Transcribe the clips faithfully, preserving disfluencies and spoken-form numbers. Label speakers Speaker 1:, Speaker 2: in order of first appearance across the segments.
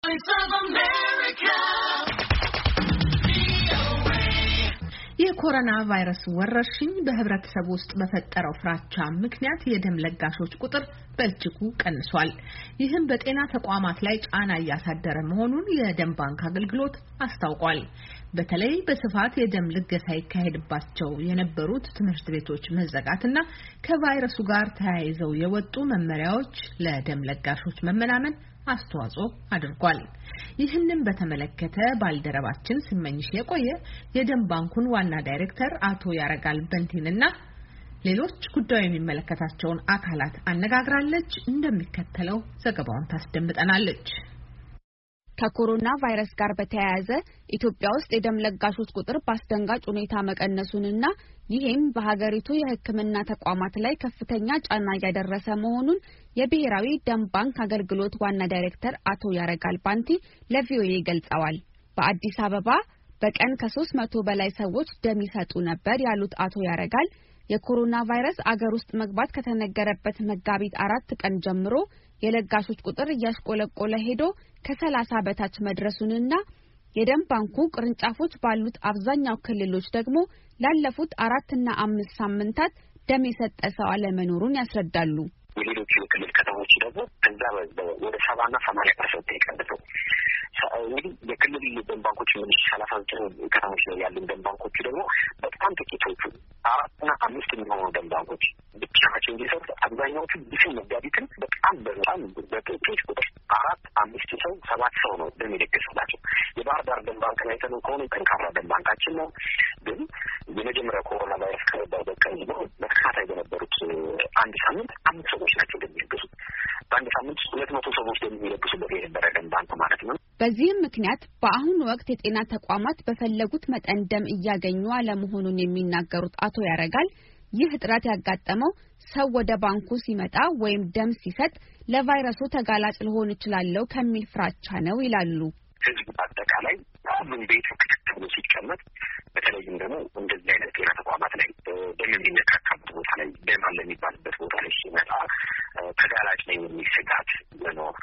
Speaker 1: የኮሮና ቫይረስ ወረርሽኝ በህብረተሰቡ ውስጥ በፈጠረው ፍራቻ ምክንያት የደም ለጋሾች ቁጥር በእጅጉ ቀንሷል። ይህም በጤና ተቋማት ላይ ጫና እያሳደረ መሆኑን የደም ባንክ አገልግሎት አስታውቋል። በተለይ በስፋት የደም ልገሳ ይካሄድባቸው የነበሩት ትምህርት ቤቶች መዘጋትና ከቫይረሱ ጋር ተያይዘው የወጡ መመሪያዎች ለደም ለጋሾች መመናመን አስተዋጽኦ አድርጓል። ይህንን በተመለከተ ባልደረባችን ስመኝሽ የቆየ የደም ባንኩን ዋና ዳይሬክተር አቶ ያረጋል በንቲንና ሌሎች ጉዳዩ የሚመለከታቸውን አካላት አነጋግራለች። እንደሚከተለው ዘገባውን ታስደምጠናለች።
Speaker 2: ከኮሮና ቫይረስ ጋር በተያያዘ ኢትዮጵያ ውስጥ የደም ለጋሾች ቁጥር በአስደንጋጭ ሁኔታ መቀነሱንና ይህም በሀገሪቱ የሕክምና ተቋማት ላይ ከፍተኛ ጫና እያደረሰ መሆኑን የብሔራዊ ደም ባንክ አገልግሎት ዋና ዳይሬክተር አቶ ያረጋል ባንቲ ለቪኦኤ ገልጸዋል። በአዲስ አበባ በቀን ከሶስት መቶ በላይ ሰዎች ደም ይሰጡ ነበር ያሉት አቶ ያረጋል የኮሮና ቫይረስ አገር ውስጥ መግባት ከተነገረበት መጋቢት አራት ቀን ጀምሮ የለጋሾች ቁጥር እያሽቆለቆለ ሄዶ ከሰላሳ በታች መድረሱንና የደም ባንኩ ቅርንጫፎች ባሉት አብዛኛው ክልሎች ደግሞ ላለፉት አራት እና አምስት ሳምንታት ደም የሰጠ ሰው አለመኖሩን ያስረዳሉ።
Speaker 3: የሌሎች የክልል ከተሞች ደግሞ ከዛ ወደ ሰባና ሰማንያ ፐርሰንት የቀንሰው እንግዲህ የክልል ደም ባንኮች ምን ሰላሳ ዘጠኝ ከተሞች ላይ ያሉ ደም ባንኮች ደግሞ በጣም ጥቂቶቹ አራትና አምስት የሚሆኑ ደም ባንኮች ብቻ ናቸው እንዲሰሩ አብዛኛዎቹ ቢስም መጋቢትን በጣም በጣም በጥቂት ቁጥር አራት አምስት ሰው ሰባት ሰው ነው ደም የለገሰላቸው። የባህር ዳር ደም ባንክ ላይ ተነው ከሆነ ጠንካራ ደም ባንካችን ነው። ግን የመጀመሪያ ኮሮና ቫይረስ ከገባበት ቀን ጀምሮ በተከታታይ በነበሩት አንድ ሳምንት አምስት ሰዎች ናቸው ደም የለገሱት። በአንድ ሳምንት ሁለት መቶ ሰዎች ደም የሚለግሱበት የነበረ ደም ባንክ ማለት ነው።
Speaker 2: በዚህም ምክንያት በአሁኑ ወቅት የጤና ተቋማት በፈለጉት መጠን ደም እያገኙ አለመሆኑን የሚናገሩት አቶ ያረጋል ይህ እጥረት ያጋጠመው ሰው ወደ ባንኩ ሲመጣ ወይም ደም ሲሰጥ ለቫይረሱ ተጋላጭ ሊሆን ይችላል ከሚል ፍራቻ ነው ይላሉ።
Speaker 3: ህዝብ አጠቃላይ ሁሉም ቤቱ ክትትል ብሎ ሲቀመጥ በተለይም ደግሞ እንደዚህ አይነት ጤና ተቋማት ላይ ደም የሚነካካበት ቦታ ላይ ደም አለ የሚባልበት ቦታ ላይ ሲመጣ ተጋላጭ ነው የሚል ስጋት መኖር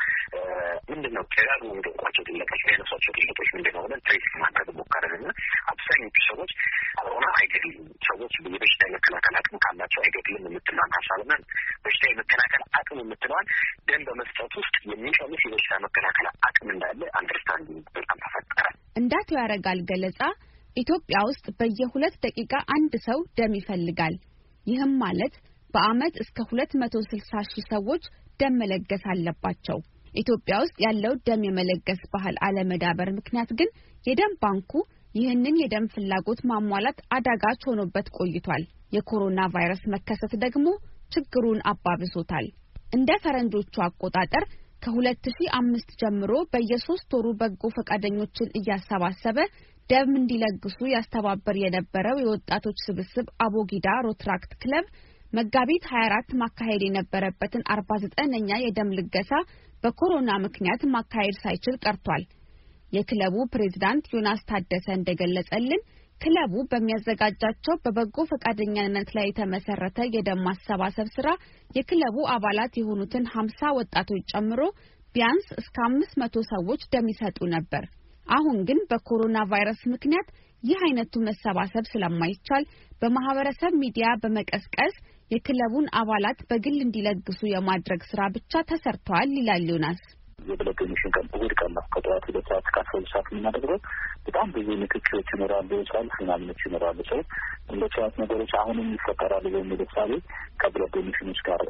Speaker 3: ምንድነው ተጋሩ እንደቋቸው ጥያቄዎች ያነሷቸው ጥያቄዎች ምንድነው ብለን ትሬስ ማድረግ ሞከረንና አብዛኞቹ ሰዎች ኮሮና አይገድልም ሰዎች የበሽታ የመከላከል አቅም ካላቸው አይገድልም የምትለውን ሀሳብና በሽታ የመከላከል አቅም የምትለዋን ደም በመስጠት ውስጥ የሚቀንስ የበሽታ መከላከል አቅም እንዳለ አንደርስታንድ በጣም ተፈጠረ።
Speaker 2: እንደ አቶ ያረጋል ገለጻ ኢትዮጵያ ውስጥ በየሁለት ደቂቃ አንድ ሰው ደም ይፈልጋል። ይህም ማለት በአመት እስከ ሁለት መቶ ስልሳ ሺህ ሰዎች ደም መለገስ አለባቸው። ኢትዮጵያ ውስጥ ያለው ደም የመለገስ ባህል አለመዳበር ምክንያት ግን የደም ባንኩ ይህንን የደም ፍላጎት ማሟላት አዳጋች ሆኖበት ቆይቷል። የኮሮና ቫይረስ መከሰት ደግሞ ችግሩን አባብሶታል። እንደ ፈረንጆቹ አቆጣጠር ከሁለት ሺህ አምስት ጀምሮ በየሶስት ወሩ በጎ ፈቃደኞችን እያሰባሰበ ደም እንዲለግሱ ያስተባበር የነበረው የወጣቶች ስብስብ አቦጊዳ ሮትራክት ክለብ መጋቢት ሃያ አራት ማካሄድ የነበረበትን አርባ ዘጠነኛ የደም ልገሳ በኮሮና ምክንያት ማካሄድ ሳይችል ቀርቷል። የክለቡ ፕሬዝዳንት ዮናስ ታደሰ እንደገለጸልን ክለቡ በሚያዘጋጃቸው በበጎ ፈቃደኛነት ላይ የተመሰረተ የደም ማሰባሰብ ስራ የክለቡ አባላት የሆኑትን ሀምሳ ወጣቶች ጨምሮ ቢያንስ እስከ አምስት መቶ ሰዎች ደም ይሰጡ ነበር። አሁን ግን በኮሮና ቫይረስ ምክንያት ይህ አይነቱ መሰባሰብ ስለማይቻል በማህበረሰብ ሚዲያ በመቀስቀስ የክለቡን አባላት በግል እንዲለግሱ የማድረግ ስራ ብቻ ተሰርቷል ይላል ዮናስ።
Speaker 3: የብለገኝሽን ቀን እሑድ ቀን ነው ከጠዋት ሁለት ሰዓት እስከ አስራ ሁለት ሰዓት የምናደርገው። በጣም ብዙ ንክኪዎች ይኖራሉ፣ ሰልፍ ምናምኖች ይኖራሉ። ሰው እንደ ሰዓት ነገሮች አሁንም ይፈጠራሉ በሚል እሳቤ ከብለገኝሽኖች ጋር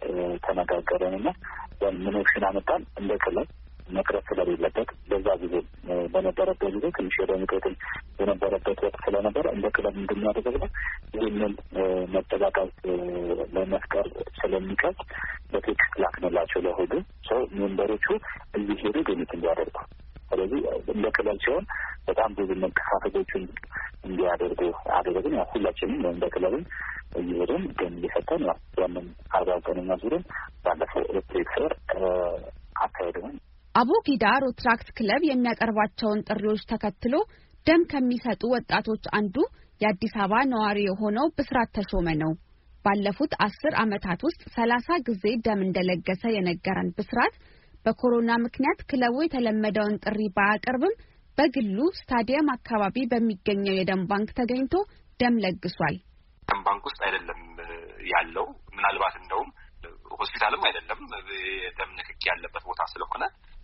Speaker 3: ተነጋገረንና ምን ኦፕሽን አመጣን እንደ ክለብ መቅረት ስለሌለበት በዛ ጊዜ በነበረበት ጊዜ ትንሽ የደምቀትን የነበረበት ወቅት ስለነበረ እንደ ክለብ እንደሚያደርገው ይህንን መጠቃቃት ለመፍቀር ስለሚቀጥ በቴክስት ላክንላቸው ለሁሉ ሰው ሜምበሮቹ እየሄዱ ግኝት እንዲያደርጉ። ስለዚህ እንደ ክለብ ሲሆን በጣም ብዙ መንቀሳቀሶችን እንዲያደርጉ አደረግን። ያው ሁላችንም እንደ ክለብም እየሄድን ግን እየሰጠን ያው ያንን አርባ ቀንና ዙርን ባለፈው ኤፕሪል አካሄድን።
Speaker 2: አቦጊዳ ሮትራክት ክለብ የሚያቀርባቸውን ጥሪዎች ተከትሎ ደም ከሚሰጡ ወጣቶች አንዱ የአዲስ አበባ ነዋሪ የሆነው ብስራት ተሾመ ነው። ባለፉት አስር ዓመታት ውስጥ ሰላሳ ጊዜ ደም እንደለገሰ የነገረን ብስራት በኮሮና ምክንያት ክለቡ የተለመደውን ጥሪ ባያቀርብም በግሉ ስታዲየም አካባቢ በሚገኘው የደም ባንክ ተገኝቶ ደም ለግሷል።
Speaker 4: ደም ባንክ ውስጥ አይደለም ያለው ምናልባት እንደውም ሆስፒታልም አይደለም የደም ንክኪ ያለበት ቦታ ስለሆነ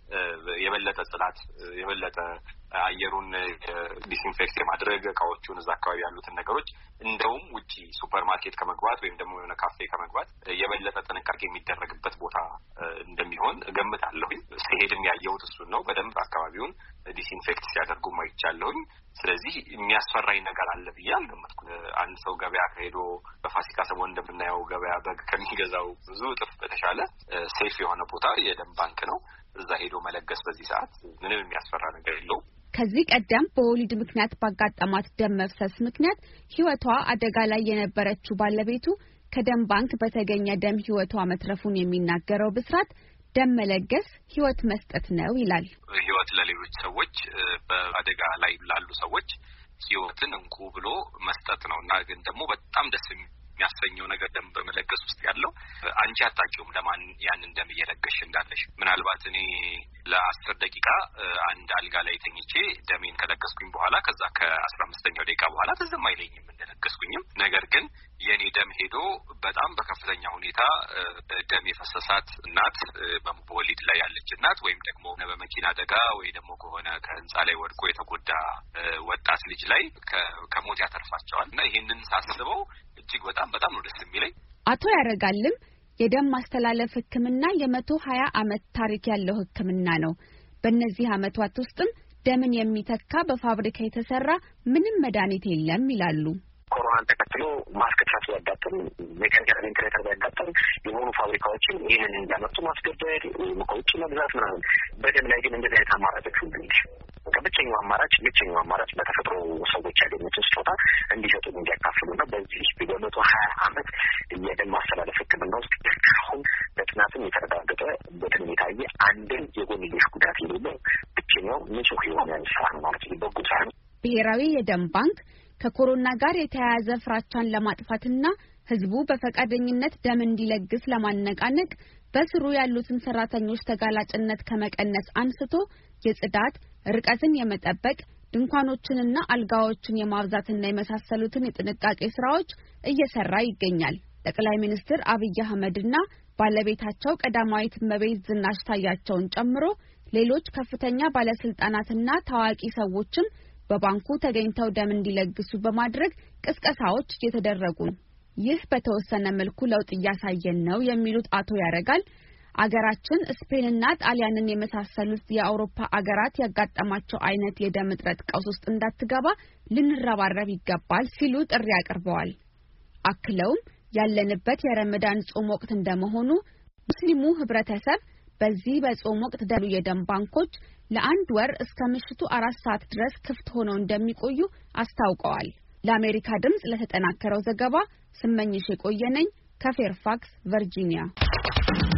Speaker 4: የበለጠ ጽዳት የበለጠ አየሩን ዲስኢንፌክት ማድረግ እቃዎቹን እዛ አካባቢ ያሉትን ነገሮች እንደውም ውጪ ሱፐርማርኬት ከመግባት ወይም ደግሞ የሆነ ካፌ ከመግባት የበለጠ ጥንቃቄ የሚደረግበት ቦታ እንደሚሆን እገምታለሁኝ። ሲሄድም ያየሁት እሱን ነው። በደንብ አካባቢውን ዲስኢንፌክት ሲያደርጉ ማይቻለሁኝ። ስለዚህ የሚያስፈራኝ ነገር አለ ብዬ አልገመትኩም። አንድ ሰው ገበያ ከሄዶ በፋሲካ ሰሞን እንደምናየው ገበያ በግ ከሚገዛው ብዙ እጥፍ በተሻለ ሴፍ የሆነ ቦታ የደም ባንክ ነው። እዛ ሄዶ መለገስ በዚህ ሰዓት ምንም የሚያስፈራ ነገር የለውም።
Speaker 2: ከዚህ ቀደም በወሊድ ምክንያት ባጋጠማት ደም መፍሰስ ምክንያት ህይወቷ አደጋ ላይ የነበረችው ባለቤቱ ከደም ባንክ በተገኘ ደም ህይወቷ መትረፉን የሚናገረው ብስራት ደም መለገስ ህይወት መስጠት ነው ይላል።
Speaker 4: ህይወት ለሌሎች ሰዎች በአደጋ ላይ ላሉ ሰዎች ህይወትን እንቁ ብሎ መስጠት ነውና ግን ደግሞ በጣም ደስ የሚያሰኘው ነገር ደም በመለገስ ውስጥ ያለው አንቺ አታውቂውም ለማን ያንን ደም እየለገሽ እንዳለሽ። ምናልባት እኔ ለአስር ደቂቃ አንድ አልጋ ላይ ተኝቼ ደሜን ከለገስኩኝ በኋላ ከዛ ከአስራ አምስተኛው ደቂቃ በኋላ ትዝም አይለኝም እንደለገስኩኝም። ነገር ግን የኔ ደም ሄዶ በጣም በከፍተኛ ሁኔታ ደም የፈሰሳት እናት በወሊድ ላይ ያለች እናት ወይም ደግሞ በመኪና አደጋ ወይ ደግሞ ከሆነ ከህንጻ ላይ ወድቆ የተጎዳ ወጣት ልጅ ላይ ከሞት ያተርፋቸዋል እና ይሄንን ሳስበው እጅግ በጣም በጣም ነው ደስ የሚለኝ።
Speaker 2: አቶ ያረጋልም የደም ማስተላለፍ ህክምና የመቶ ሀያ አመት ታሪክ ያለው ህክምና ነው። በእነዚህ አመታት ውስጥም ደምን የሚተካ በፋብሪካ የተሰራ ምንም መድኃኒት የለም ይላሉ።
Speaker 3: ኮሮናን ተከትሎ ማስከቻት ያጋጠም ሜካኒካል ቬንቲሌተር ያጋጠም የሆኑ ፋብሪካዎችን ይህንን እንዲያመርቱ ማስገደድ ከውጭ መግዛት ምናምን። በደም ላይ ግን እንደዚህ አይነት አማራጮች ሁሉ ብቸኛው አማራጭ ብቸኛው አማራጭ በተፈጥሮ ሰዎች ያገኙት ስጦታ እንዲሰጡ እንዲያካፍሉና በዚህ በመቶ ሀያ አመት የደም ማስተላለፍ ህክምና ውስጥ አሁን በጥናትም የተረጋገጠ በደም የታየ አንድን የጎንዮሽ ጉዳት የሌለው ብቸኛው ንጹህ የሆነ ስራ ነው ማለት ነው። በጎ ስራ ነው።
Speaker 2: ብሔራዊ የደም ባንክ ከኮሮና ጋር የተያያዘ ፍራቻን ለማጥፋትና ህዝቡ በፈቃደኝነት ደም እንዲለግስ ለማነቃነቅ በስሩ ያሉትን ሰራተኞች ተጋላጭነት ከመቀነስ አንስቶ የጽዳት ርቀትን የመጠበቅ ድንኳኖችንና አልጋዎችን የማብዛትና የመሳሰሉትን የጥንቃቄ ስራዎች እየሰራ ይገኛል። ጠቅላይ ሚኒስትር አብይ አህመድና ባለቤታቸው ቀዳማዊት እመቤት ዝናሽ ታያቸውን ጨምሮ ሌሎች ከፍተኛ ባለስልጣናትና ታዋቂ ሰዎችም በባንኩ ተገኝተው ደም እንዲለግሱ በማድረግ ቅስቀሳዎች እየተደረጉ ነው። ይህ በተወሰነ መልኩ ለውጥ እያሳየን ነው የሚሉት አቶ ያረጋል አገራችን ስፔንና ጣሊያንን የመሳሰሉት የአውሮፓ አገራት ያጋጠማቸው አይነት የደም እጥረት ቀውስ ውስጥ እንዳትገባ ልንረባረብ ይገባል ሲሉ ጥሪ አቅርበዋል። አክለውም ያለንበት የረመዳን ጾም ወቅት እንደመሆኑ ሙስሊሙ ህብረተሰብ በዚህ በጾም ወቅት ደሉ የደም ባንኮች ለአንድ ወር እስከ ምሽቱ አራት ሰዓት ድረስ ክፍት ሆነው እንደሚቆዩ አስታውቀዋል። ለአሜሪካ ድምጽ ለተጠናከረው ዘገባ ስመኝሽ የቆየነኝ ከፌርፋክስ ቨርጂኒያ።